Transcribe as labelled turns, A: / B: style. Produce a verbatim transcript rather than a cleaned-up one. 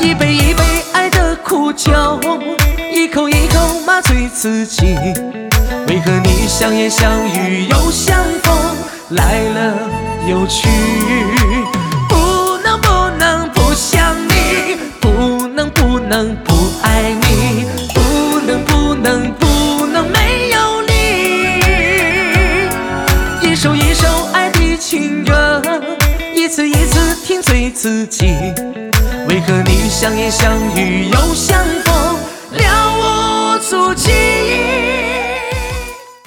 A: 一杯一杯爱的苦酒，一口一口麻醉自己。为何你相言相语又相逢，来了又去？不能不能不想你，不能不能不爱你，不能不能不能没有你。一首一首爱的情歌，一次一次听醉自己。为何你相言相语又相逢，了无足迹？